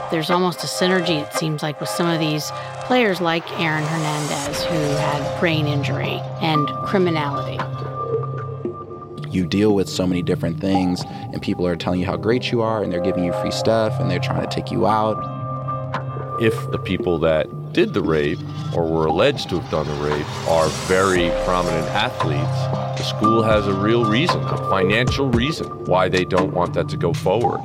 there's almost a synergy, it seems like, with some of these players like Aaron Hernandez, who had brain injury and criminality. You deal with so many different things, and people are telling you how great you are, and they're giving you free stuff, and they're trying to take you out. If the people that did the rape or were alleged to have done the rape are very prominent athletes, the school has a real reason, a financial reason, why they don't want that to go forward.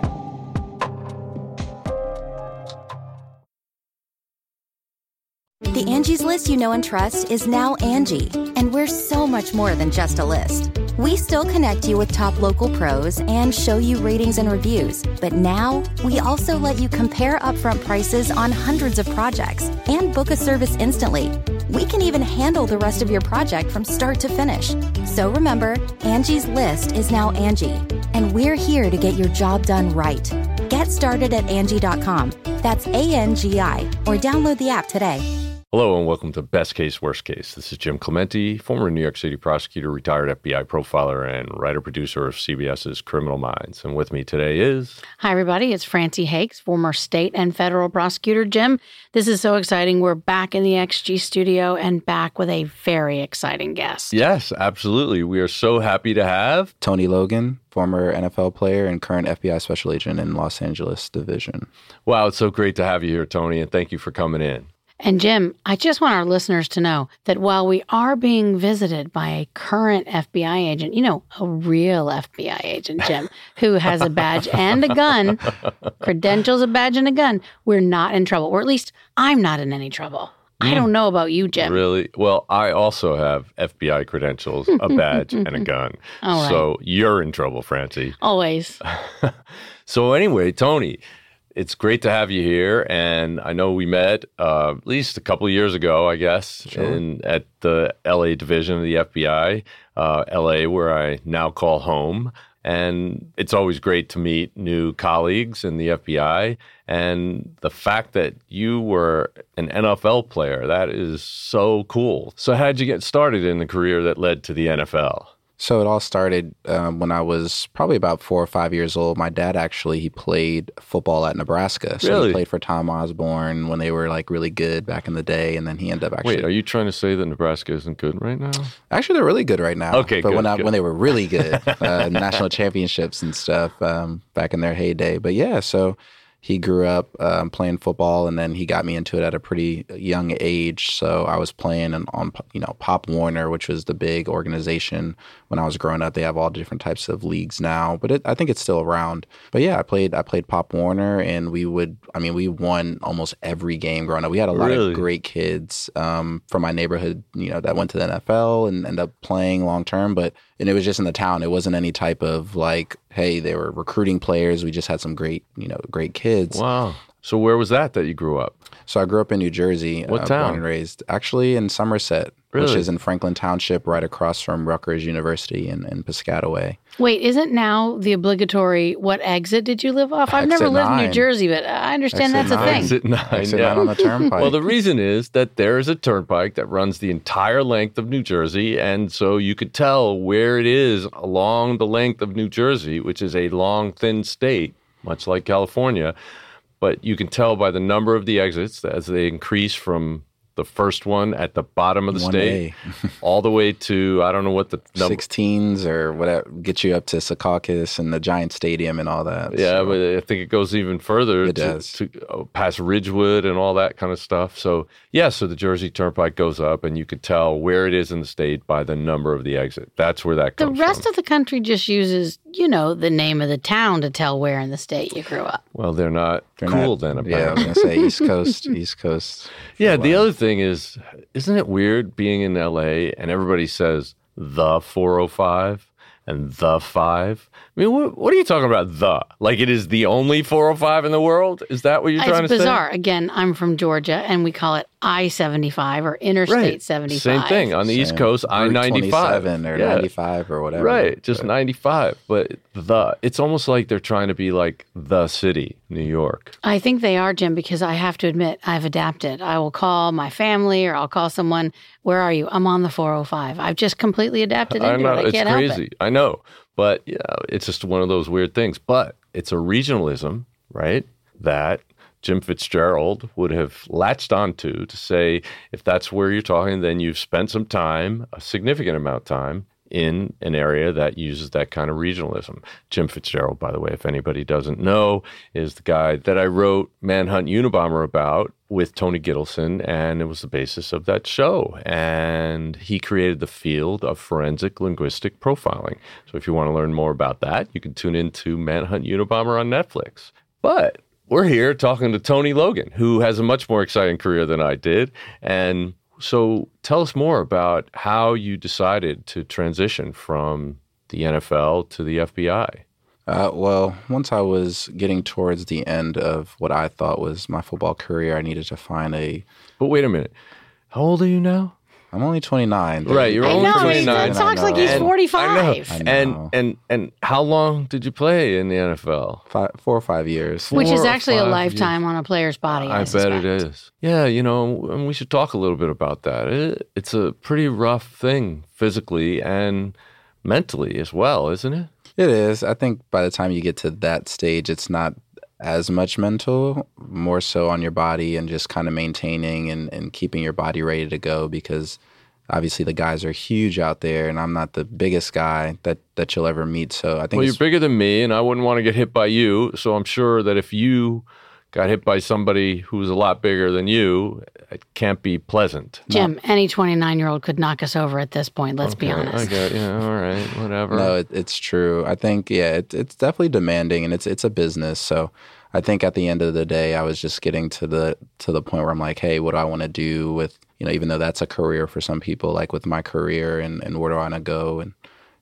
The Angie's List you know and trust is now Angie, and we're so much more than just a list. We still connect you with top local pros and show you ratings and reviews, but now we also let you compare upfront prices on hundreds of projects and book a service instantly. We can even handle the rest of your project from start to finish. So remember, Angie's List is now Angie, and we're here to get your job done right. Get started at Angie.com. That's ANGI, or download the app today. Hello and welcome to Best Case, Worst Case. This is Jim Clemente, former New York City prosecutor, retired FBI profiler, and writer-producer of CBS's Criminal Minds. And with me today is... Hi, everybody. It's Francie Hakes, former state and federal prosecutor. Jim, this is so exciting. We're back in the XG studio and back with a very exciting guest. Yes, absolutely. We are so happy to have... Tony Logan, former NFL player and current FBI special agent in Los Angeles Division. Wow, it's so great to have you here, Tony, and thank you for coming in. And Jim, I just want our listeners to know that while we are being visited by a current FBI agent, you know, a real FBI agent, Jim, who has a badge and a gun, credentials, a badge and a gun, we're not in trouble. Or at least I'm not in any trouble. I don't know about you, Jim. Really? Well, I also have FBI credentials, a badge, and a gun. All right. So you're in trouble, Francie. Always. So anyway, Tony, it's great to have you here, and I know we met at least a couple of years ago, I guess, at the L.A. division of the FBI, L.A., where I now call home. And it's always great to meet new colleagues in the FBI. And the fact that you were an NFL player, that is so cool. So how'd you get started in the career that led to the NFL? So it all started when I was probably about 4 or 5 years old. My dad he played football at Nebraska. So Really? He played for Tom Osborne when they were like really good back in the day, and then he ended up actually... Wait, are you trying to say that Nebraska isn't good right now? Actually, they're really good right now. Okay, but good, when they were really good, national championships and stuff back in their heyday. But yeah, so he grew up playing football, and then he got me into it at a pretty young age. So I was playing on Pop Warner, which was the big organization when I was growing up. They have all different types of leagues now, but I think it's still around. But yeah, I played Pop Warner, and we won almost every game growing up. We had a lot of great kids from my neighborhood, that went to the NFL and ended up playing long term. And it was just in the town. It wasn't any type of like, hey, they were recruiting players. We just had some great kids. Wow. So where was that you grew up? So I grew up in New Jersey. What town? Born and raised. Actually in Somerset, Really? which is in Franklin Township, right across from Rutgers University in Piscataway. Wait, isn't now the obligatory, what exit did you live off? I've never Exit lived in 9. New Jersey, but I understand Exit that's a 9. thing. Exit 9. Exit 9 on the turnpike. Well, the reason is that there is a turnpike that runs the entire length of New Jersey, and so you could tell where it is along the length of New Jersey, which is a long, thin state, much like California. But you can tell by the number of the exits as they increase from the first one at the bottom of the 1A. state all the way to, I don't know what the number. 16s or whatever, get you up to Secaucus and the Giant Stadium and all that. Yeah, So, but I think it goes even further It does. to past Ridgewood and all that kind of stuff. So, yeah, so the Jersey Turnpike goes up, and you could tell where it is in the state by the number of the exit. That's where that The comes rest from. of the country just uses, the name of the town to tell where in the state you grew up. Well, they're not they're cool not- then, Yeah, I was apparently. going to say East Coast, East Coast. Yeah, the other thing is, isn't it weird being in LA and everybody says the 405 and the 5? I mean, what are you talking about, the? Like it is the only 405 in the world? Is that what you're trying It's to say? bizarre. Again, I'm from Georgia, and we call it I-75 or Interstate Right. 75. Same thing. On the East Coast, Route I-95. 27 or Yeah. 95 or whatever. Right, just 95. But it's almost like they're trying to be like the city, New York. I think they are, Jim, because I have to admit I've adapted. I will call my family or I'll call someone, where are you? I'm on the 405. I've just completely adapted into I know, it. I it's can't help crazy. it. I know. But yeah, it's just one of those weird things. But it's a regionalism, right, that Jim Fitzgerald would have latched onto to say, if that's where you're talking, then you've spent some time, a significant amount of time, in an area that uses that kind of regionalism. Jim Fitzgerald, by the way, if anybody doesn't know, is the guy that I wrote Manhunt Unabomber about with Tony Gittleson, and it was the basis of that show. And he created the field of forensic linguistic profiling. So if you want to learn more about that, you can tune into Manhunt Unabomber on Netflix. But we're here talking to Tony Logan, who has a much more exciting career than I did. And so tell us more about how you decided to transition from the NFL to the FBI. Well, once I was getting towards the end of what I thought was my football career, I needed to find But wait a minute. How old are you now? I'm only 29. Right, you're only 29. He talks like he's 45. I know. And how long did you play in the NFL? 4 or 5 years. Which is 4 or actually a 5 lifetime years. on a player's body, I bet suspect. it is. Yeah, and we should talk a little bit about that. It's a pretty rough thing physically and mentally as well, isn't it? It is. I think by the time you get to that stage, it's not as much mental, more so on your body and just kind of maintaining and keeping your body ready to go, because obviously the guys are huge out there and I'm not the biggest guy that you'll ever meet. So I think you're bigger than me and I wouldn't want to get hit by you. So I'm sure that if you got hit by somebody who's a lot bigger than you, it can't be pleasant. Jim, any 29-year-old could knock us over at this point, let's be honest. All right, whatever. No, it's true. I think, it's definitely demanding and it's a business. So I think at the end of the day, I was just getting to the point where I'm like, hey, what do I want to do with, even though that's a career for some people, like with my career and where do I want to go? And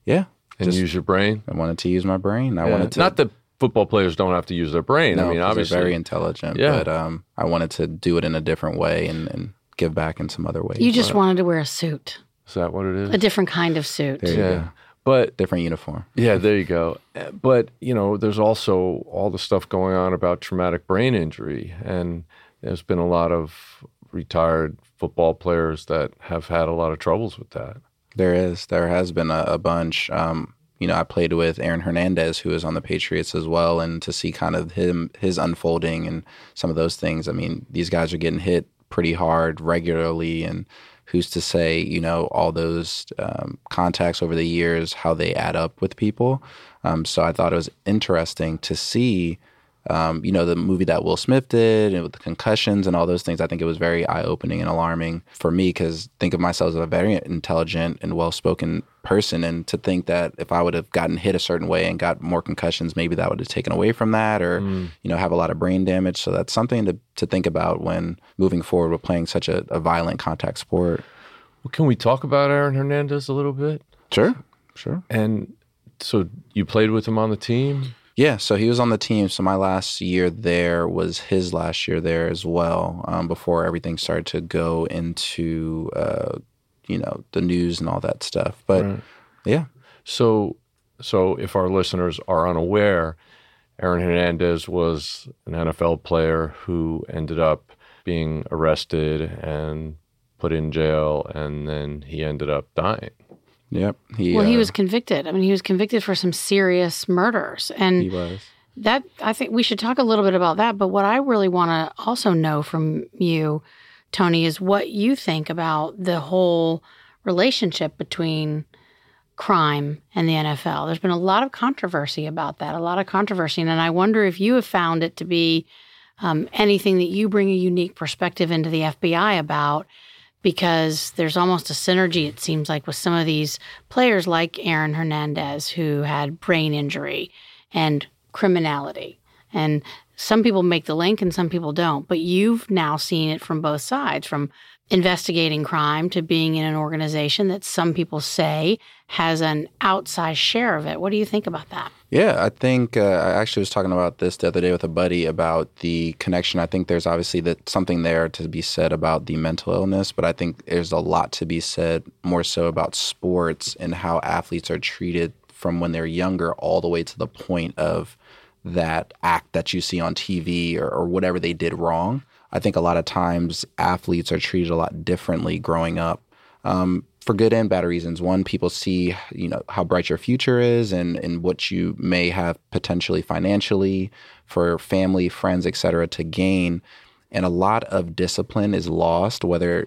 use your brain. I wanted to use my brain. I wanted to. Not that football players don't have to use their brain. No, I mean, obviously. they're very intelligent. Yeah. But I wanted to do it in a different way and give back in some other ways. You just wanted to wear a suit. Is that what it is? A different kind of suit. There you go. But different uniform. Yeah, there you go. But, there's also all the stuff going on about traumatic brain injury. And there's been a lot of retired football players that have had a lot of troubles with that. There has been a bunch. I played with Aaron Hernandez, who is on the Patriots as well, and to see kind of his unfolding and some of those things. I mean, these guys are getting hit pretty hard regularly, and who's to say, all those contacts over the years, how they add up with people. So I thought it was interesting to see, the movie that Will Smith did and with the concussions and all those things. I think it was very eye-opening and alarming for me because think of myself as a very intelligent and well-spoken person, and to think that if I would have gotten hit a certain way and got more concussions, maybe that would have taken away from that or, have a lot of brain damage. So that's something to think about when moving forward with playing such a violent contact sport. Well, can we talk about Aaron Hernandez a little bit? Sure. And so you played with him on the team? Yeah, so he was on the team. So my last year there was his last year there as well, before everything started to go into, the news and all that stuff. But yeah. So if our listeners are unaware, Aaron Hernandez was an NFL player who ended up being arrested and put in jail, and then he ended up dying. Yep. He was convicted. I mean, he was convicted for some serious murders. And he was. That, I think we should talk a little bit about that. But what I really want to also know from you, Tony, is what you think about the whole relationship between crime and the NFL. There's been a lot of controversy about that, And I wonder if you have found it to be anything that you bring a unique perspective into the FBI about, because there's almost a synergy, it seems like, with some of these players like Aaron Hernandez, who had brain injury and criminality. And some people make the link and some people don't. But you've now seen it from both sides, from investigating crime to being in an organization that some people say has an outsized share of it. What do you think about that? Yeah, I think I actually was talking about this the other day with a buddy about the connection. I think there's obviously something there to be said about the mental illness, but I think there's a lot to be said more so about sports and how athletes are treated from when they're younger all the way to the point of that act that you see on TV or whatever they did wrong. I think a lot of times athletes are treated a lot differently growing up. for good and bad reasons. One, people see, how bright your future is and what you may have potentially financially for family, friends, et cetera, to gain. And a lot of discipline is lost, whether,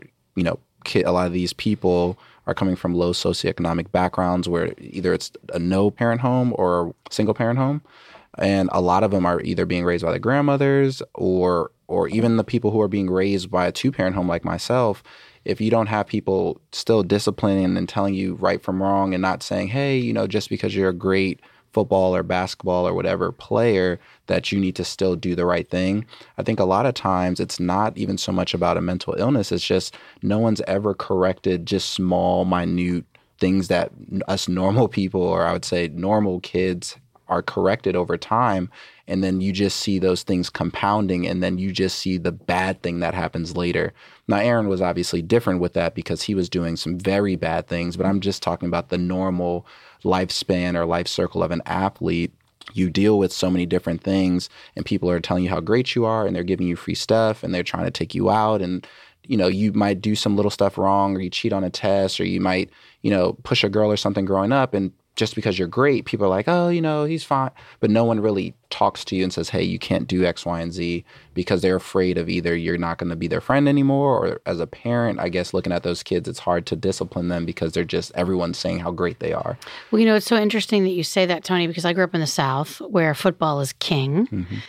a lot of these people are coming from low socioeconomic backgrounds where either it's a no-parent home or a single-parent home. And a lot of them are either being raised by their grandmothers or even the people who are being raised by a two-parent home like myself. If you don't have people still disciplining and telling you right from wrong and not saying, hey, just because you're a great football or basketball or whatever player, that you need to still do the right thing. I think a lot of times it's not even so much about a mental illness. It's just no one's ever corrected just small, minute things that us normal people, or I would say normal kids, are corrected over time. And then you just see those things compounding, and then you just see the bad thing that happens later. Now, Aaron was obviously different with that because he was doing some very bad things, but I'm just talking about the normal lifespan or life circle of an athlete. You deal with so many different things, and people are telling you how great you are, and they're giving you free stuff, and they're trying to take you out. And, you might do some little stuff wrong, or you cheat on a test, or you might, push a girl or something growing up. And just because you're great, people are like, oh, he's fine. But no one really talks to you and says, hey, you can't do X, Y, and Z, because they're afraid of either you're not going to be their friend anymore, or as a parent, I guess, looking at those kids, it's hard to discipline them because everyone's saying how great they are. Well, it's so interesting that you say that, Tony, because I grew up in the South where football is king. Mm-hmm.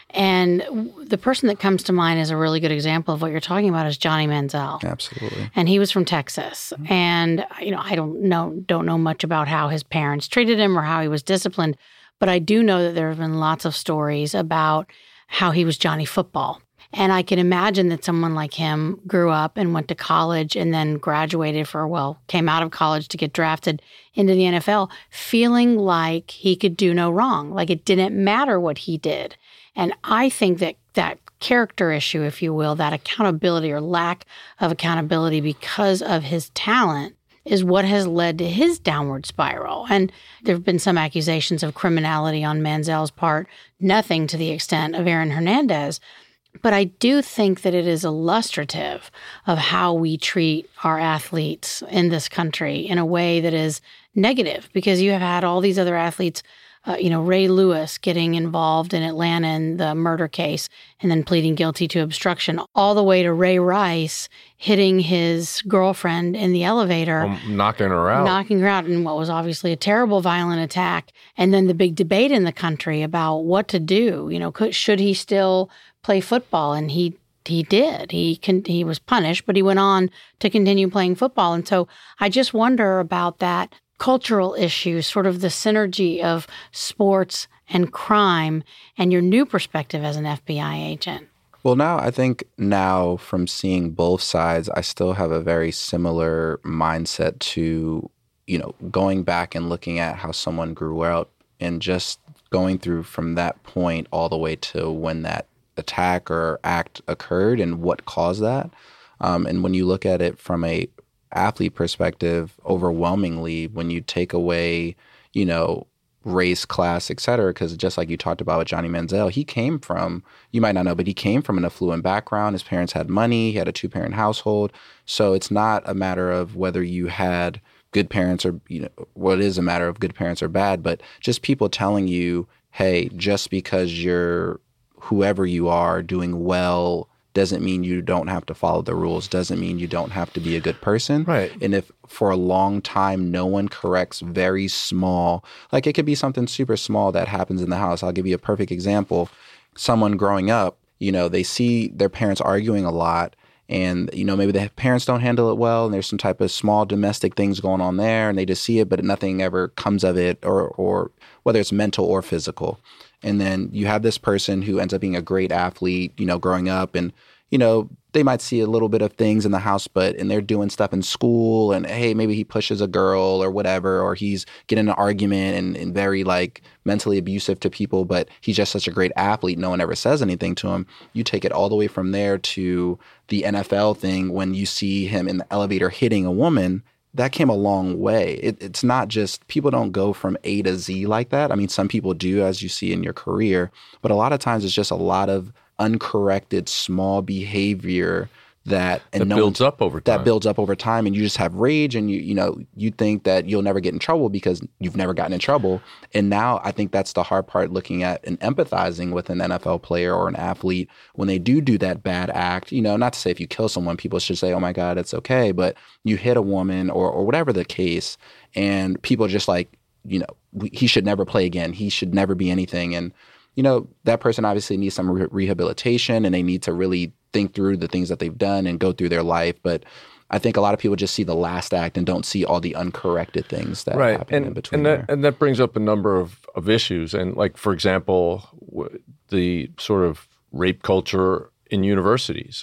And the person that comes to mind as a really good example of what you're talking about is Johnny Manziel. Absolutely. And he was from Texas. Mm-hmm. And, I don't know much about how his parents treated him or how he was disciplined. But I do know that there have been lots of stories about how he was Johnny Football. And I can imagine that someone like him grew up and went to college and then graduated came out of college to get drafted into the NFL, feeling like he could do no wrong, like it didn't matter what he did. And I think that character issue, if you will, that accountability or lack of accountability because of his talent is what has led to his downward spiral. And there have been some accusations of criminality on Manziel's part, nothing to the extent of Aaron Hernandez. But I do think that it is illustrative of how we treat our athletes in this country in a way that is negative, because you have had all these other athletes, Ray Lewis getting involved in Atlanta in the murder case and then pleading guilty to obstruction, all the way to Ray Rice hitting his girlfriend in the elevator. Knocking her out in what was obviously a terrible violent attack. And then the big debate in the country about what to do. Should he still play football? And he did. He was punished, but he went on to continue playing football. And so I just wonder about that cultural issue, sort of the synergy of sports and crime, and your new perspective as an FBI agent. Well, I think from seeing both sides, I still have a very similar mindset to, going back and looking at how someone grew up and just going through from that point all the way to when that attack or act occurred and what caused that. And when you look at it from a athlete perspective, overwhelmingly, when you take away, race, class, et cetera, because just like you talked about with Johnny Manziel, he came from, you might not know, but he came from an affluent background. His parents had money. He had a two-parent household. So it's not a matter of whether you had good parents or, what is a matter of good parents or bad, but just people telling you, hey, just because you're whoever you are doing well doesn't mean you don't have to follow the rules, doesn't mean you don't have to be a good person. Right. And if for a long time no one corrects very small, like it could be something super small that happens in the house. I'll give you a perfect example. Someone growing up, they see their parents arguing a lot, and, maybe the parents don't handle it well, and there's some type of small domestic things going on there, and they just see it, but nothing ever comes of it, or whether it's mental or physical. And then you have this person who ends up being a great athlete, growing up, and, they might see a little bit of things in the house, and they're doing stuff in school, and hey, maybe he pushes a girl or whatever, or he's getting in an argument and very mentally abusive to people, but he's just such a great athlete. No one ever says anything to him. You take it all the way from there to the NFL thing when you see him in the elevator hitting a woman. That came a long way. It's not just, people don't go from A to Z like that. I mean, some people do, as you see in your career, but a lot of times it's just a lot of uncorrected small behavior that builds up over time. That builds up over time, and you just have rage, and you think that you'll never get in trouble because you've never gotten in trouble. And now I think that's the hard part, looking at and empathizing with an NFL player or an athlete when they do that bad act. Not to say if you kill someone, people should say, "Oh my God, it's okay," but you hit a woman or whatever the case, and people are just like, he should never play again. He should never be anything. And that person obviously needs some rehabilitation, and they need to really think through the things that they've done and go through their life. But I think a lot of people just see the last act and don't see all the uncorrected things that happen in between. And that brings up a number of issues. And like, for example, the sort of rape culture in universities.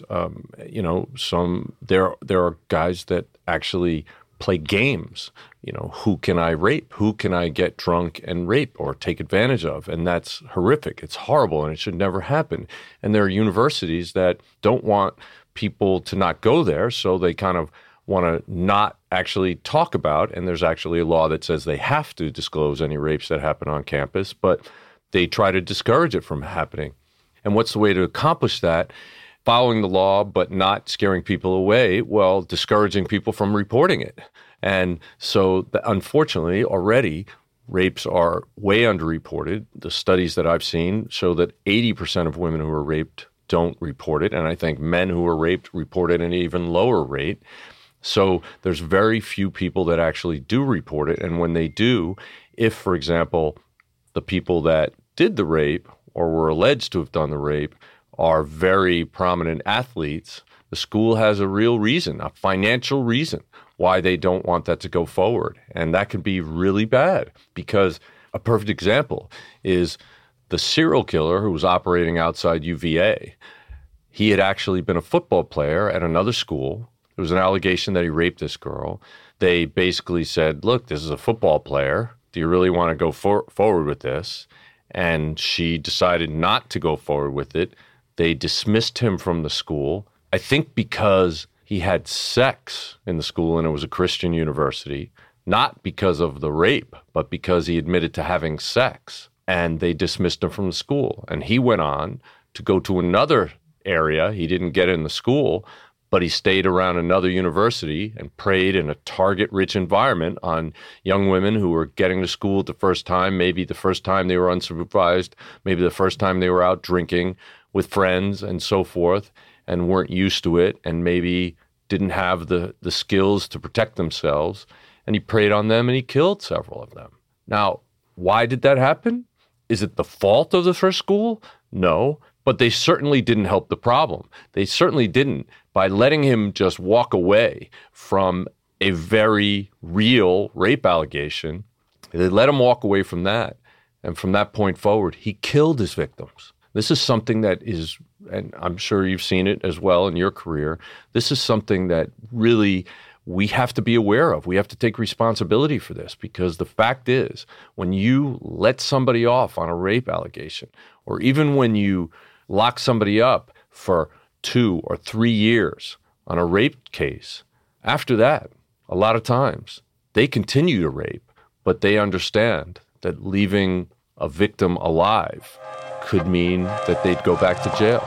There are guys that actually play games. Who can I rape? Who can I get drunk and rape or take advantage of? And that's horrific. It's horrible, and it should never happen. And there are universities that don't want people to not go there, so they kind of want to not actually talk about, and there's actually a law that says they have to disclose any rapes that happen on campus, but they try to discourage it from happening. And what's the way to accomplish that? Following the law, but not scaring people away, well, discouraging people from reporting it. And so, unfortunately, already rapes are way underreported. The studies that I've seen show that 80% of women who are raped don't report it. And I think men who are raped report it at an even lower rate. So there's very few people that actually do report it. And when they do, if, for example, the people that did the rape or were alleged to have done the rape are very prominent athletes, the school has a real reason, a financial reason, why they don't want that to go forward. And that can be really bad, because a perfect example is the serial killer who was operating outside UVA. He had actually been a football player at another school. There was an allegation that he raped this girl. They basically said, look, this is a football player. Do you really want to go forward with this? And she decided not to go forward with it. They dismissed him from the school, I think because he had sex in the school and it was a Christian university, not because of the rape, but because he admitted to having sex. And they dismissed him from the school. And he went on to go to another area. He didn't get in the school, but he stayed around another university and preyed in a target-rich environment on young women who were getting to school the first time, maybe the first time they were unsupervised, maybe the first time they were out drinking with friends and so forth, and weren't used to it, and maybe didn't have the skills to protect themselves. And he preyed on them, and he killed several of them. Now, why did that happen? Is it the fault of the first school? No, but they certainly didn't help the problem. They certainly didn't by letting him just walk away from a very real rape allegation. They let him walk away from that. And from that point forward, he killed his victims. This is something that is, and I'm sure you've seen it as well in your career, this is something that really we have to be aware of. We have to take responsibility for this, because the fact is, when you let somebody off on a rape allegation, or even when you lock somebody up for 2 or 3 years on a rape case, after that, a lot of times, they continue to rape, but they understand that leaving a victim alive could mean that they'd go back to jail.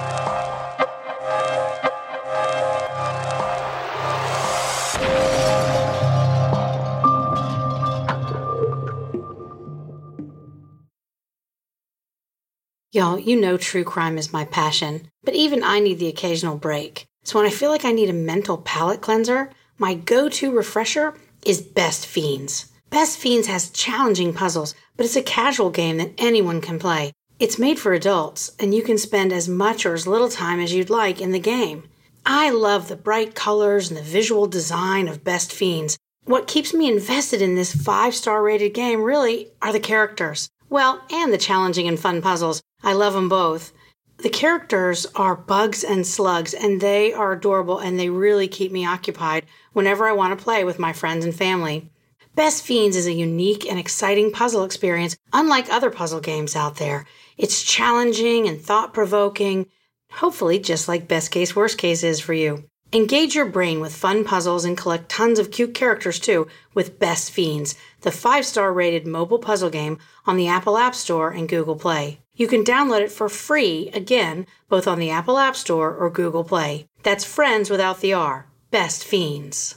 Y'all, you know true crime is my passion, but even I need the occasional break. So when I feel like I need a mental palate cleanser, my go-to refresher is Best Fiends. Best Fiends has challenging puzzles, but it's a casual game that anyone can play. It's made for adults, and you can spend as much or as little time as you'd like in the game. I love the bright colors and the visual design of Best Fiends. What keeps me invested in this 5-star rated game really are the characters. Well, and the challenging and fun puzzles. I love them both. The characters are bugs and slugs, and they are adorable, and they really keep me occupied whenever I want to play with my friends and family. Best Fiends is a unique and exciting puzzle experience, unlike other puzzle games out there. It's challenging and thought-provoking, hopefully just like Best Case, Worst Case is for you. Engage your brain with fun puzzles and collect tons of cute characters too with Best Fiends, the 5-star rated mobile puzzle game on the Apple App Store and Google Play. You can download it for free, again, both on the Apple App Store or Google Play. That's Friends without the R. Best Fiends.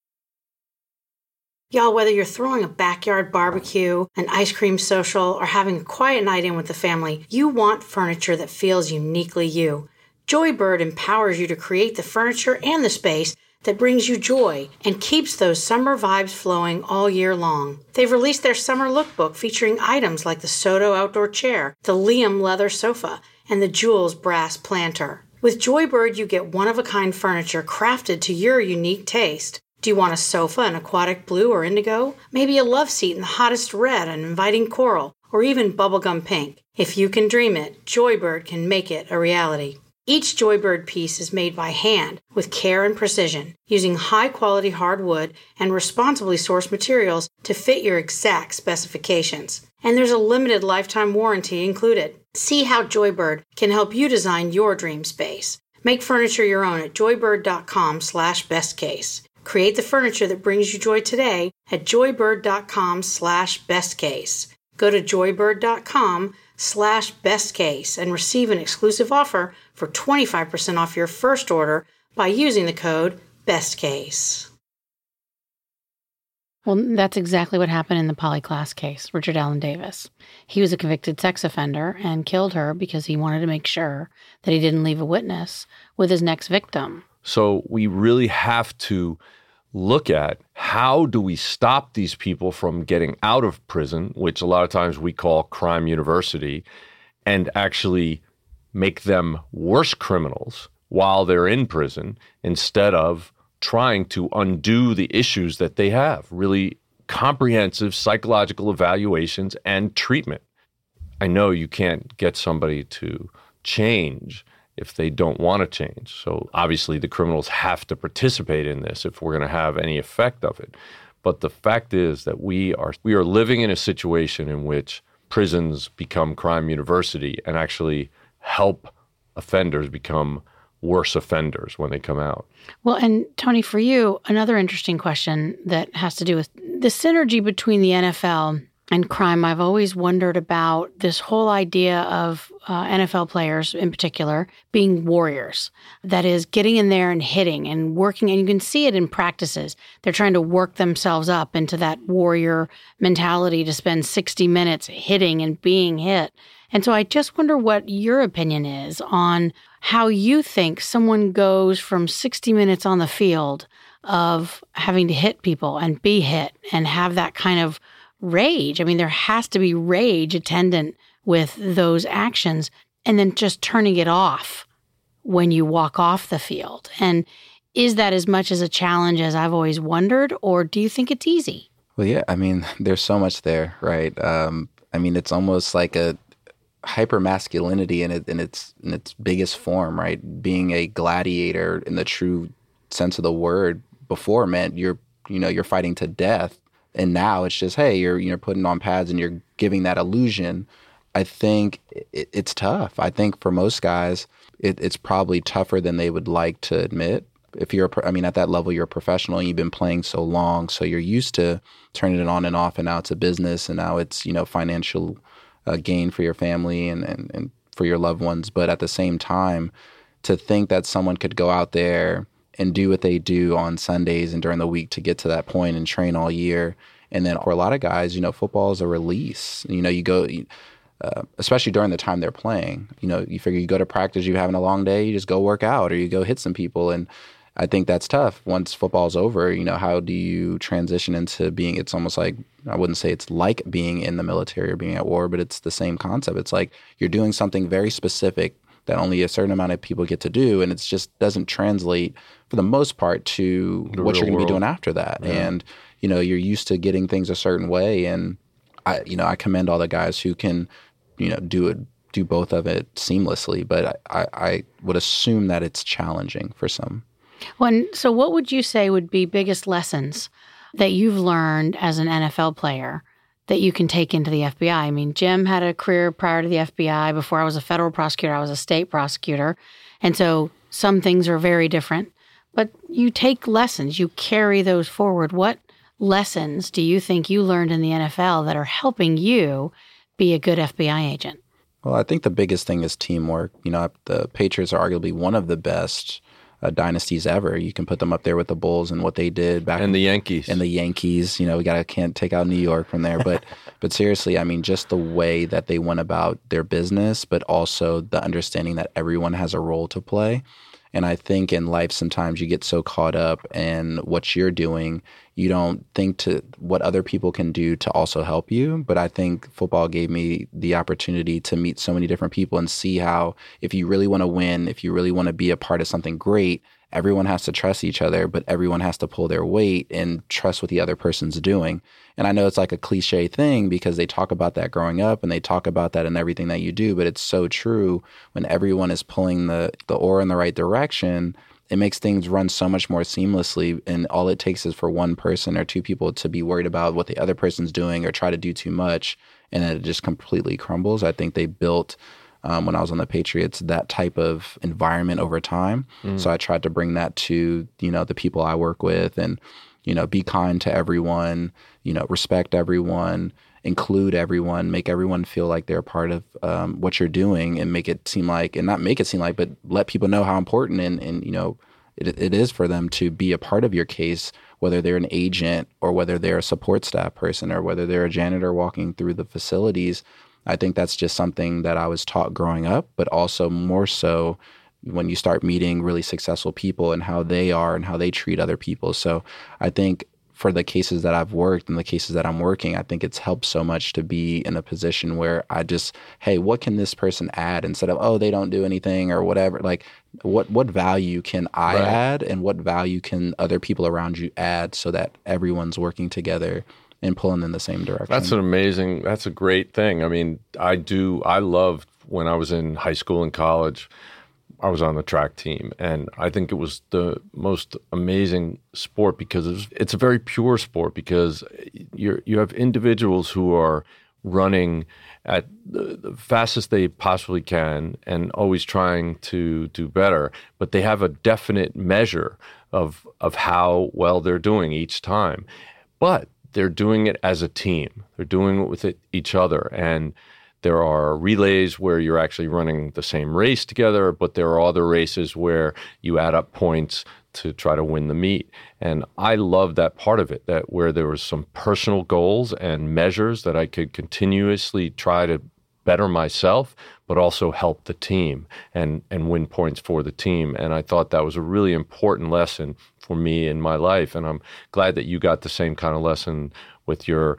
Y'all, whether you're throwing a backyard barbecue, an ice cream social, or having a quiet night in with the family, you want furniture that feels uniquely you. Joybird empowers you to create the furniture and the space that brings you joy and keeps those summer vibes flowing all year long. They've released their summer lookbook featuring items like the Soto outdoor chair, the Liam leather sofa, and the Jules brass planter. With Joybird, you get one-of-a-kind furniture crafted to your unique taste. Do you want a sofa in aquatic blue or indigo? Maybe a love seat in the hottest red and inviting coral, or even bubblegum pink? If you can dream it, Joybird can make it a reality. Each Joybird piece is made by hand with care and precision, using high-quality hardwood and responsibly sourced materials to fit your exact specifications. And there's a limited lifetime warranty included. See how Joybird can help you design your dream space. Make furniture your own at joybird.com/bestcase. Create the furniture that brings you joy today at joybird.com/bestcase. Go to joybird.com/bestcase and receive an exclusive offer for 25% off your first order by using the code BESTCASE. Well, that's exactly what happened in the Polly Klaas case, Richard Allen Davis. He was a convicted sex offender and killed her because he wanted to make sure that he didn't leave a witness with his next victim. So we really have to look at how do we stop these people from getting out of prison, which a lot of times we call crime university, and actually make them worse criminals while they're in prison instead of trying to undo the issues that they have, really comprehensive psychological evaluations and treatment. I know you can't get somebody to change if they don't want to change. So obviously the criminals have to participate in this if we're going to have any effect of it. But the fact is that we are living in a situation in which prisons become crime university and actually help offenders become worse offenders when they come out. Well, and Tony, for you, another interesting question that has to do with the synergy between the NFL and crime. I've always wondered about this whole idea of NFL players in particular being warriors. That is, getting in there and hitting and working. And you can see it in practices. They're trying to work themselves up into that warrior mentality to spend 60 minutes hitting and being hit. And so I just wonder what your opinion is on how you think someone goes from 60 minutes on the field of having to hit people and be hit and have that kind of rage. I mean, there has to be rage attendant with those actions, and then just turning it off when you walk off the field. And is that as much as a challenge as I've always wondered, or do you think it's easy? Well, yeah, I mean, there's so much there, right? I mean, it's almost like a hyper masculinity in its biggest form, right? Being a gladiator in the true sense of the word before meant you're fighting to death. And now it's just, hey, you're putting on pads and you're giving that illusion. I think it's tough. I think for most guys, it's probably tougher than they would like to admit. If you're, at that level, you're a professional and you've been playing so long, so you're used to turning it on and off, and now it's a business, and now it's, financial gain for your family and for your loved ones. But at the same time, to think that someone could go out there and do what they do on Sundays and during the week to get to that point and train all year. And then for a lot of guys, football is a release. You go, especially during the time they're playing, you figure you go to practice, you're having a long day, you just go work out or you go hit some people. And I think that's tough. Once football's over, how do you transition into being, it's almost like, I wouldn't say it's like being in the military or being at war, but it's the same concept. It's like you're doing something very specific that only a certain amount of people get to do, and it just doesn't translate for the most part to what you're going to be doing after that. Yeah. And you're used to getting things a certain way, and I commend all the guys who can do both of it seamlessly. But I would assume that it's challenging for some. Well, so what would you say would be biggest lessons that you've learned as an NFL player that you can take into the FBI? I mean, Jim had a career prior to the FBI. Before I was a federal prosecutor, I was a state prosecutor. And so some things are very different. But you take lessons, you carry those forward. What lessons do you think you learned in the NFL that are helping you be a good FBI agent? Well, I think the biggest thing is teamwork. The Patriots are arguably one of the best dynasties ever. You can put them up there with the Bulls and what they did back and the Yankees. And the Yankees, can't take out New York from there. But seriously, I mean, just the way that they went about their business, but also the understanding that everyone has a role to play. And I think in life, sometimes you get so caught up in what you're doing, you don't think to what other people can do to also help you. But I think football gave me the opportunity to meet so many different people and see how if you really want to win, if you really want to be a part of something great, everyone has to trust each other, but everyone has to pull their weight and trust what the other person's doing. And I know it's like a cliche thing because they talk about that growing up and they talk about that in everything that you do, but it's so true. When everyone is pulling the oar in the right direction, it makes things run so much more seamlessly. And all it takes is for one person or two people to be worried about what the other person's doing or try to do too much, and then it just completely crumbles. I think they built when I was on the Patriots, that type of environment over time. So I tried to bring that to, the people I work with and, be kind to everyone, respect everyone, include everyone, make everyone feel like they're a part of what you're doing and make it seem like, and not make it seem like, but let people know how important and it is for them to be a part of your case, whether they're an agent or whether they're a support staff person or whether they're a janitor walking through the facilities. I think that's just something that I was taught growing up, but also more so when you start meeting really successful people and how they are and how they treat other people. So I think for the cases that I've worked and the cases that I'm working, I think it's helped so much to be in a position where I just, hey, what can this person add instead of, oh, they don't do anything or whatever. Like what value can I add and what value can other people around you add so that everyone's working together and pulling in the same direction. That's a great thing. I mean, I loved when I was in high school and college, I was on the track team, and I think it was the most amazing sport because it's a very pure sport because you have individuals who are running at the fastest they possibly can and always trying to do better, but they have a definite measure of how well they're doing each time. But they're doing it as a team. They're doing it with each other. And there are relays where you're actually running the same race together, but there are other races where you add up points to try to win the meet. And I love that part of it, that where there was some personal goals and measures that I could continuously try to better myself, but also help the team and win points for the team. And I thought that was a really important lesson for me in my life. And I'm glad that you got the same kind of lesson with your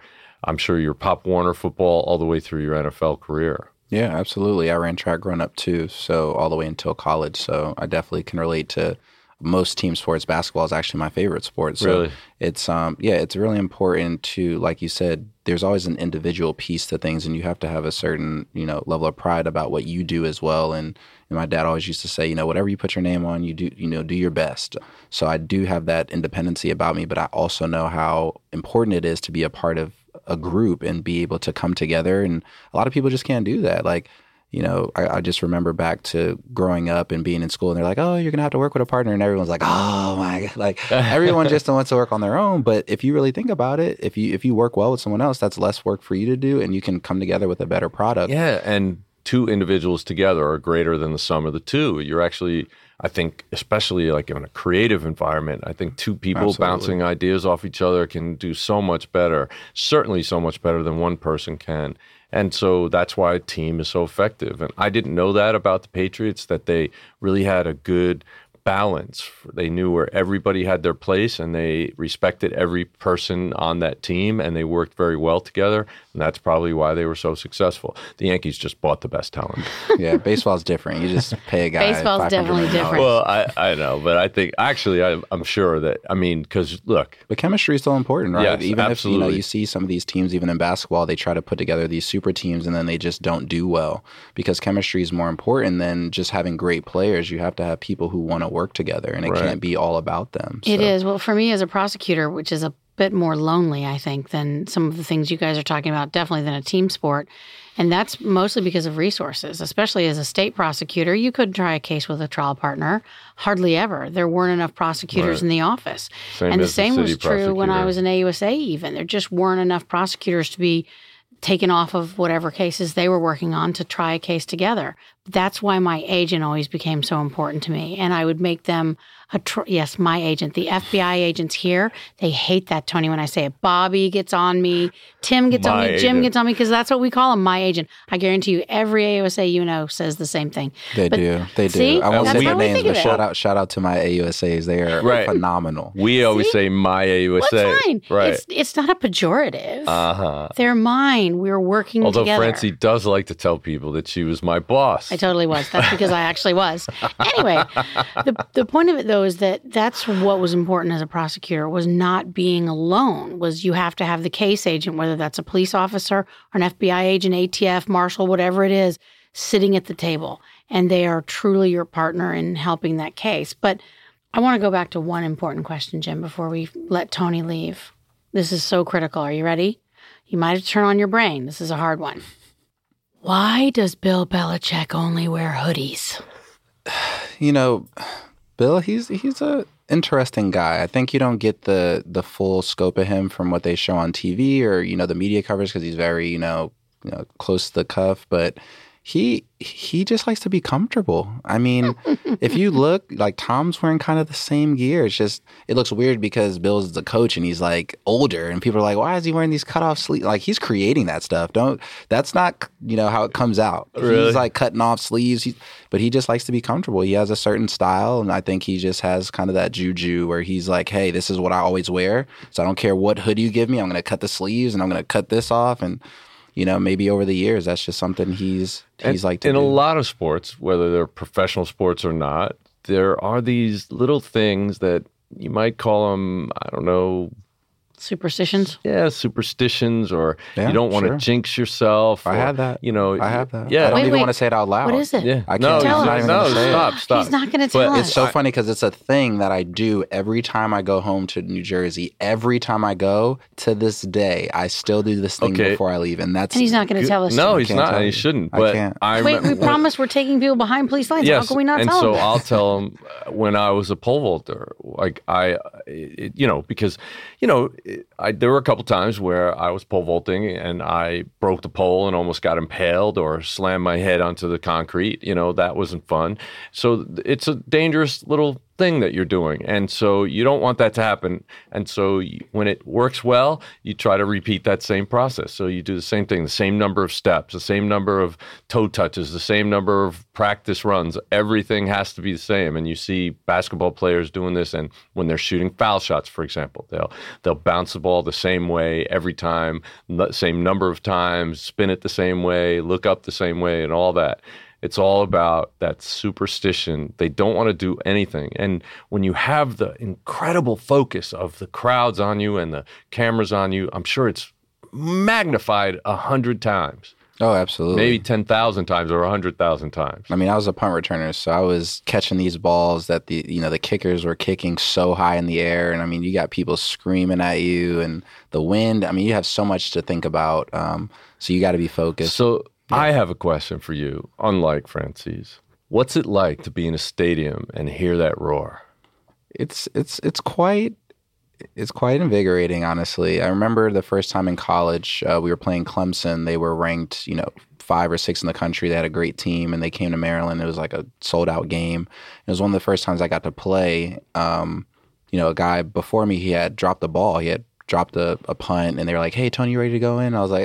Pop Warner football all the way through your NFL career. Yeah, absolutely. I ran track growing up too, so all the way until college. So I definitely can relate to most team sports. Basketball is actually my favorite sport. So really? It's really important to, like you said, there's always an individual piece to things and you have to have a certain, level of pride about what you do as well. And my dad always used to say, whatever you put your name on, you do, do your best. So I do have that independency about me, but I also know how important it is to be a part of a group and be able to come together. And a lot of people just can't do that. Like, I just remember back to growing up and being in school and they're like, oh, you're going to have to work with a partner. And everyone's like, oh my God, like everyone just wants to work on their own. But if you really think about it, if you work well with someone else, that's less work for you to do and you can come together with a better product. Yeah. And two individuals together are greater than the sum of the two. You're actually, I think, especially like in a creative environment, I think two people bouncing ideas off each other can do so much better, certainly so much better than one person can. And so that's why a team is so effective. And I didn't know that about the Patriots, that they really had a good balance. They knew where everybody had their place and they respected every person on that team and they worked very well together. And that's probably why they were so successful. The Yankees just bought the best talent. Yeah, baseball's different. You just pay a guy. Baseball's definitely different. Well, I know, but I think actually I'm sure that, because look. But chemistry is still important, right? Yes, even absolutely. If you see some of these teams, even in basketball, they try to put together these super teams and then they just don't do well because chemistry is more important than just having great players. You have to have people who want to work together and it can't be all about them. It is. Well, for me as a prosecutor, which is a bit more lonely, I think, than some of the things you guys are talking about, definitely than a team sport. And that's mostly because of resources, especially as a state prosecutor. You could try a case with a trial partner. Hardly ever. There weren't enough prosecutors in the office. And the same was true when I was in AUSA even. There just weren't enough prosecutors to be taken off of whatever cases they were working on to try a case together. That's why my agent always became so important to me. And I would make them yes, my agent. The FBI agents here, they hate that, Tony, when I say it. Bobby gets on me. Tim gets on me. Jim gets on me, because that's what we call him, my agent. I guarantee you, every AUSA you know says the same thing. They do. See? I won't say their names, but it. shout out to my AUSAs. They are phenomenal. We always say my AUSA. Well, it's fine. Right. It's not a pejorative. They're mine. We're working Although together. Francie does like to tell people that she was my boss. I totally was. That's because I actually was. Anyway, the point of it, though, is that's what was important as a prosecutor, was not being alone, was you have to have the case agent, whether that's a police officer or an FBI agent, ATF, marshal, whatever it is, sitting at the table. And they are truly your partner in helping that case. But I want to go back to one important question, Jim, before we let Tony leave. This is so critical. Are you ready? You might have to turn on your brain. This is a hard one. Why does Bill Belichick only wear hoodies? You know, Bill, he's a interesting guy. I think you don't get the full scope of him from what they show on TV or, the media covers, because he's very, close to the cuff. But he just likes to be comfortable. I mean, if you look, like, Tom's wearing kind of the same gear. It's just, it looks weird because Bill's the coach and he's like older, and people are like, why is he wearing these cutoff sleeves? Like, he's creating that stuff. That's not, how it comes out. Really? He's like cutting off sleeves, but he just likes to be comfortable. He has a certain style, and I think he just has kind of that juju where he's like, hey, this is what I always wear. So I don't care what hoodie you give me. I'm going to cut the sleeves and I'm going to cut this off. And maybe over the years, that's just something he's like to do. In a lot of sports, whether they're professional sports or not, there are these little things that you might call them, I don't know. Superstitions? Yeah, superstitions, or you don't want to jinx yourself. I had that. I have that. Yeah. I don't even want to say it out loud. What is it? Yeah. I can't. Tell I'm not us. even going to say it. Stop. He's not going to tell us. It's so funny because it's a thing that I do every time I go home to New Jersey. Every time I go, to this day, I still do this thing before I leave, and he's not going to tell us. No, he's not. He shouldn't. But I can't. We promise we're taking people behind police lines. Yes, How can we not tell them? And so I'll tell him when I was a pole vaulter, like because there were a couple times where I was pole vaulting and I broke the pole and almost got impaled or slammed my head onto the concrete. That wasn't fun. So it's a dangerous little thing that you're doing. And so you don't want that to happen. And so when it works well, you try to repeat that same process. So you do the same thing, the same number of steps, the same number of toe touches, the same number of practice runs. Everything has to be the same. And you see basketball players doing this. And when they're shooting foul shots, for example, they'll bounce the ball the same way every time, the same number of times, spin it the same way, look up the same way, and all that. It's all about that superstition. They don't want to do anything. And when you have the incredible focus of the crowds on you and the cameras on you, I'm sure it's magnified 100 times. Oh, absolutely. Maybe 10,000 times or 100,000 times. I mean, I was a punt returner, so I was catching these balls that the kickers were kicking so high in the air. And I mean, you got people screaming at you and the wind. I mean, you have so much to think about. So you got to be focused. So I have a question for you, unlike Francis. What's it like to be in a stadium and hear that roar? It's quite invigorating, honestly. I remember the first time in college, we were playing Clemson. They were ranked, 5 or 6 in the country. They had a great team, and they came to Maryland. It was like a sold-out game. It was one of the first times I got to play. A guy before me, he had dropped the ball. He had dropped a punt, and they were like, hey, Tony, you ready to go in? I was like,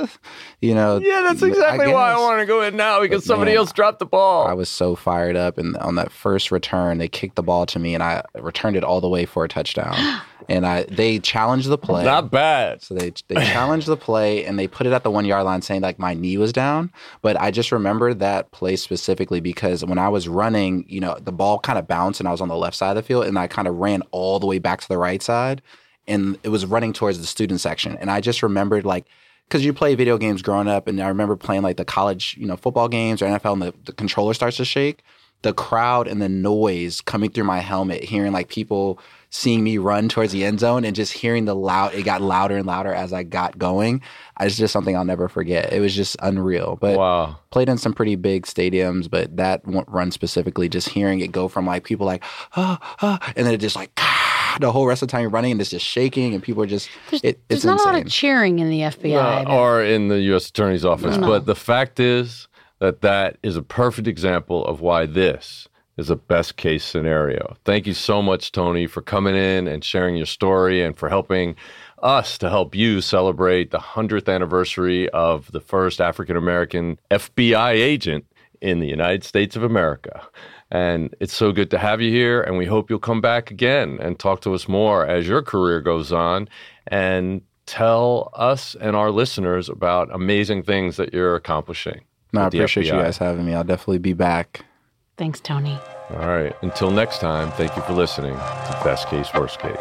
Yeah, that's exactly why I want to go in now, because somebody else dropped the ball. I was so fired up, and on that first return, they kicked the ball to me, and I returned it all the way for a touchdown. And they challenged the play. Not bad. So they challenged the play, and they put it at the 1 yard line saying like my knee was down. But I just remember that play specifically because when I was running, the ball kind of bounced and I was on the left side of the field, and I kind of ran all the way back to the right side, and it was running towards the student section. And I just remembered because you play video games growing up, and I remember playing like the college, football games or NFL, and the controller starts to shake. The crowd and the noise coming through my helmet, hearing like people seeing me run towards the end zone and just hearing it got louder and louder as I got going. It's just something I'll never forget. It was just unreal. But wow. Played in some pretty big stadiums, but that run specifically, just hearing it go from like people like, and then it just like, the whole rest of the time you're running and it's just shaking and people are just, There's it's not insane. a lot of cheering in the FBI. Or in the U.S. Attorney's Office. No. But the fact is that is a perfect example of why this is a best case scenario. Thank you so much, Tony, for coming in and sharing your story and for helping us to help you celebrate the 100th anniversary of the first African-American FBI agent in the United States of America. And it's so good to have you here, and we hope you'll come back again and talk to us more as your career goes on and tell us and our listeners about amazing things that you're accomplishing. No, I with the appreciate you FBI. guys having me. I'll definitely be back. Thanks, Tony. All right. Until next time, thank you for listening to Best Case, Worst Case.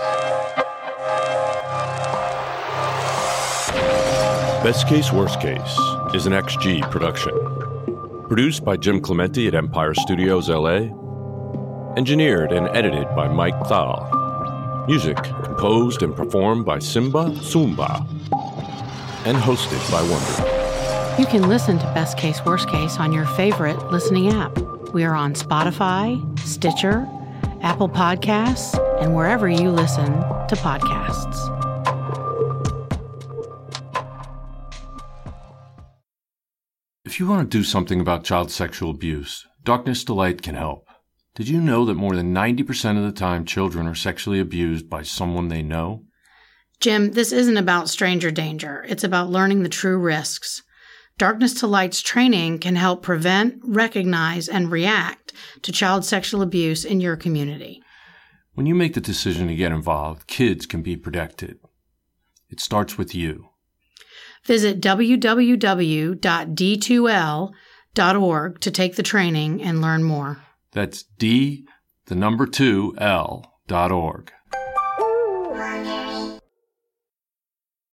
Best Case, Worst Case is an XG production. Produced by Jim Clementi at Empire Studios, LA. Engineered and edited by Mike Thal. Music composed and performed by Simba Sumba. And hosted by Wonder. You can listen to Best Case, Worst Case on your favorite listening app. We are on Spotify, Stitcher, Apple Podcasts, and wherever you listen to podcasts. If you want to do something about child sexual abuse, Darkness to Light can help. Did you know that more than 90% of the time children are sexually abused by someone they know? Jim, this isn't about stranger danger. It's about learning the true risks. Darkness to Light's training can help prevent, recognize, and react to child sexual abuse in your community. When you make the decision to get involved, kids can be protected. It starts with you. Visit www.d2l.org to take the training and learn more. That's D2L.org.